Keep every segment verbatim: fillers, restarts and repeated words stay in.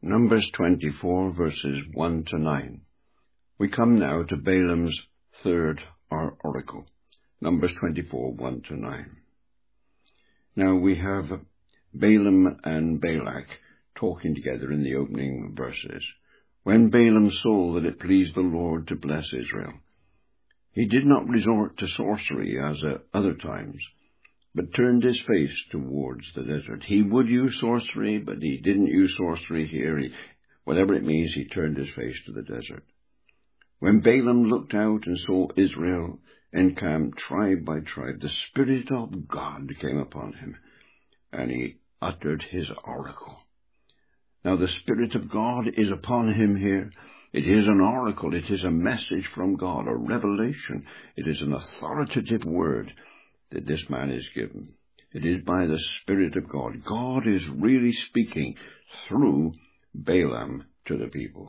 Numbers twenty-four, verses one to nine. We come now to Balaam's third oracle. Numbers twenty-four, one to nine. Now we have Balaam and Balak talking together in the opening verses. When Balaam saw that it pleased the Lord to bless Israel, he did not resort to sorcery as at other times, but turned his face towards the desert. He would use sorcery, but he didn't use sorcery here. He, whatever it means, he turned his face to the desert. When Balaam looked out and saw Israel encamped tribe by tribe, the Spirit of God came upon him, and he uttered his oracle. Now the Spirit of God is upon him here. It is an oracle. It is a message from God, a revelation. It is an authoritative word that this man is given. It is by the Spirit of God. God is really speaking through Balaam to the people.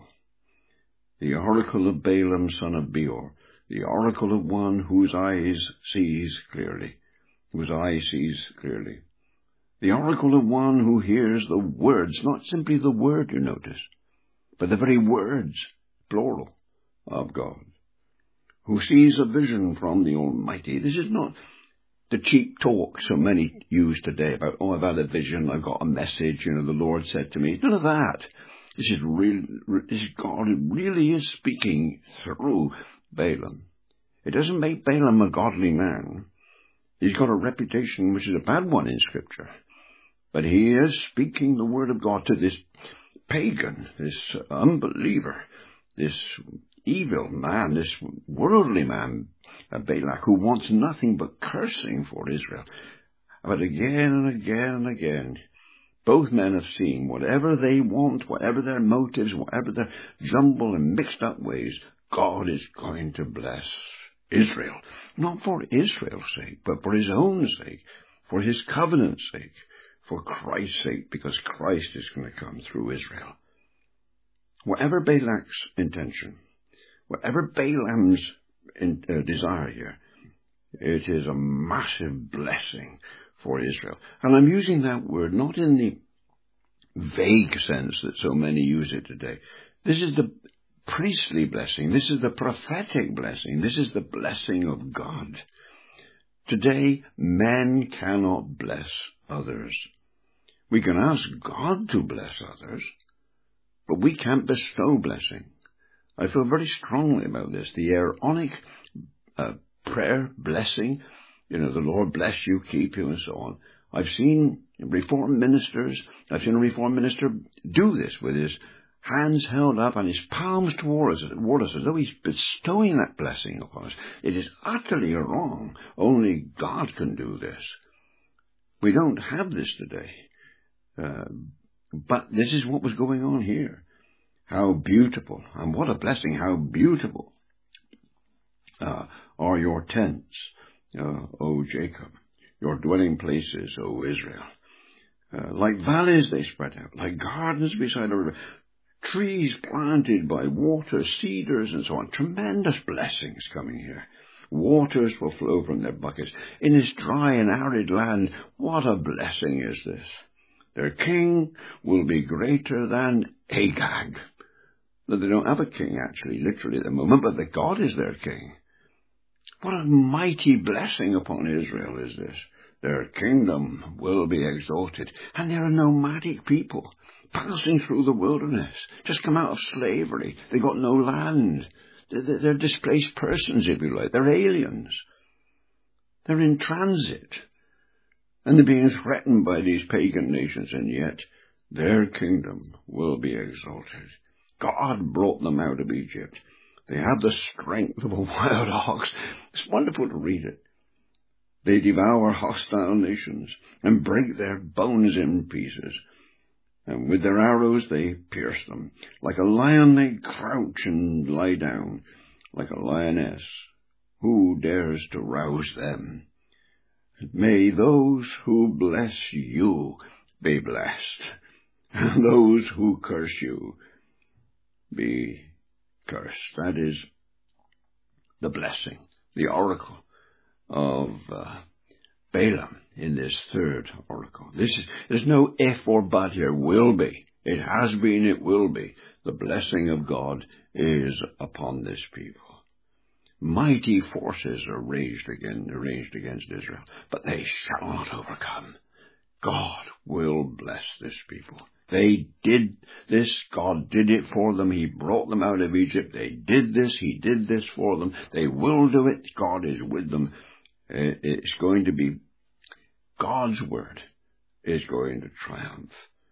The oracle of Balaam, son of Beor, the oracle of one whose eyes sees clearly, whose eye sees clearly. The oracle of one who hears the words, not simply the word, you notice, but the very words, plural, of God, who sees a vision from the Almighty. This is not the cheap talk so many use today about, oh, I've had a vision, I've got a message, you know, the Lord said to me. None of that. This is real. This is God who really is speaking through Balaam. It doesn't make Balaam a godly man. He's got a reputation which is a bad one in Scripture. But he is speaking the word of God to this pagan, this unbeliever, this evil man, this worldly man, Balak, who wants nothing but cursing for Israel. But again and again and again, both men have seen whatever they want, whatever their motives, whatever their jumbled and mixed up ways, God is going to bless Israel. Not for Israel's sake, but for his own sake, for his covenant's sake, for Christ's sake, because Christ is going to come through Israel. Whatever Balak's intention, whatever Balaam's in, uh, desire here, it is a massive blessing for Israel. And I'm using that word not in the vague sense that so many use it today. This is the priestly blessing. This is the prophetic blessing. This is the blessing of God. Today, men cannot bless others. We can ask God to bless others, but we can't bestow blessing. I feel very strongly about this. The Aaronic uh, prayer, blessing, you know, the Lord bless you, keep you, and so on. I've seen Reformed ministers, I've seen a Reformed minister do this with his hands held up and his palms toward us, toward us as though he's bestowing that blessing upon us. It is utterly wrong. Only God can do this. We don't have this today. Uh, but this is what was going on here. How beautiful, and what a blessing, how beautiful uh, are your tents, uh, O Jacob, your dwelling places, O Israel. Uh, like valleys they spread out, like gardens beside a river, trees planted by water, cedars and so on. Tremendous blessings coming here. Waters will flow from their buckets. In this dry and arid land, what a blessing is this. Their king will be greater than Agag. Now, they don't have a king, actually, literally at the moment, but that God is their king. What a mighty blessing upon Israel is this. Their kingdom will be exalted. And they're a nomadic people, passing through the wilderness, just come out of slavery. They've got no land. They're, they're displaced persons, if you like. They're aliens. They're in transit. And they're being threatened by these pagan nations, and yet their kingdom will be exalted. God brought them out of Egypt. They have the strength of a wild ox. It's wonderful to read it. They devour hostile nations and break their bones in pieces. And with their arrows they pierce them. Like a lion they crouch and lie down. Like a lioness, who dares to rouse them? May those who bless you be blessed, and those who curse you be cursed. That is the blessing, the oracle of uh, Balaam in this third oracle. This is, there's no if or but here. Will be. It has been, it will be. The blessing of God is upon this people. Mighty forces are raised again, arranged against Israel, but they shall not overcome. God will bless this people. They did this. God did it for them. He brought them out of Egypt. They did this. He did this for them. They will do it. God is with them. It's going to be, God's word is going to triumph.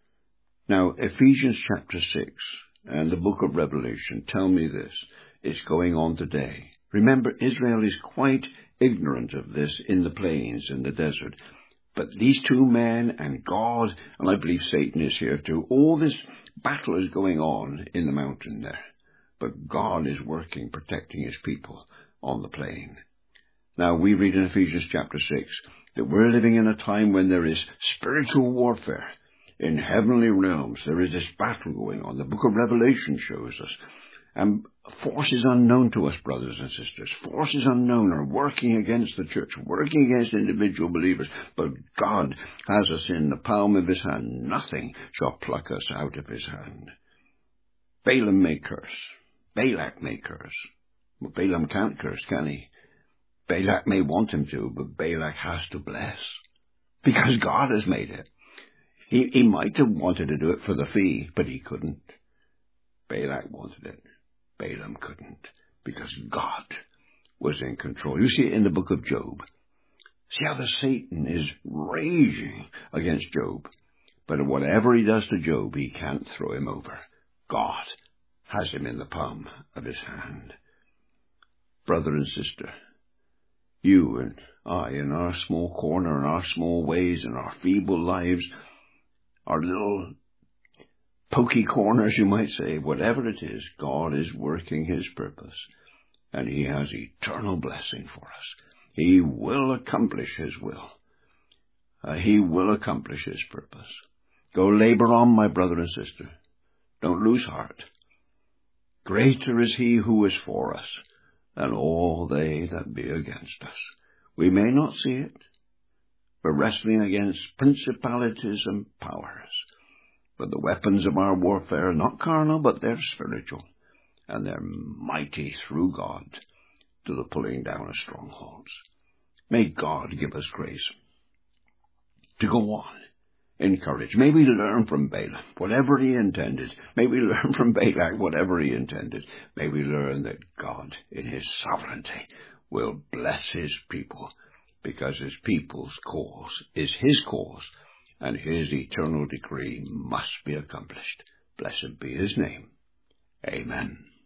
Now, Ephesians chapter six and the book of Revelation tell me this. It's going on today. Remember, Israel is quite ignorant of this in the plains, in the desert. But these two men and God, and I believe Satan is here too, all this battle is going on in the mountain there. But God is working, protecting his people on the plain. Now, we read in Ephesians chapter six that we're living in a time when there is spiritual warfare. In heavenly realms, there is this battle going on. The book of Revelation shows us. And forces unknown to us, brothers and sisters, forces unknown are working against the church, working against individual believers. But God has us in the palm of his hand. Nothing shall pluck us out of his hand. Balaam may curse. Balak may curse. Well, Balaam can't curse, can he? Balak may want him to, but Balak has to bless. Because God has made it. He, he might have wanted to do it for the fee, but he couldn't. Balak wanted it. Balaam couldn't, because God was in control. You see it in the book of Job. See how the Satan is raging against Job. But whatever he does to Job, he can't throw him over. God has him in the palm of his hand. Brother and sister, you and I, in our small corner, in our small ways, in our feeble lives, our little pokey corners, you might say, whatever it is, God is working his purpose, and he has eternal blessing for us. He will accomplish his will. Uh, he will accomplish his purpose. Go labor on, my brother and sister. Don't lose heart. Greater is he who is for us than all they that be against us. We may not see it. We're wrestling against principalities and powers. But the weapons of our warfare are not carnal, but they're spiritual. And they're mighty through God to the pulling down of strongholds. May God give us grace to go on in courage. May we learn from Balaam whatever he intended. May we learn from Balak whatever he intended. May we learn that God, in his sovereignty, will bless his people, because his people's cause is his cause, and his eternal decree must be accomplished. Blessed be his name. Amen.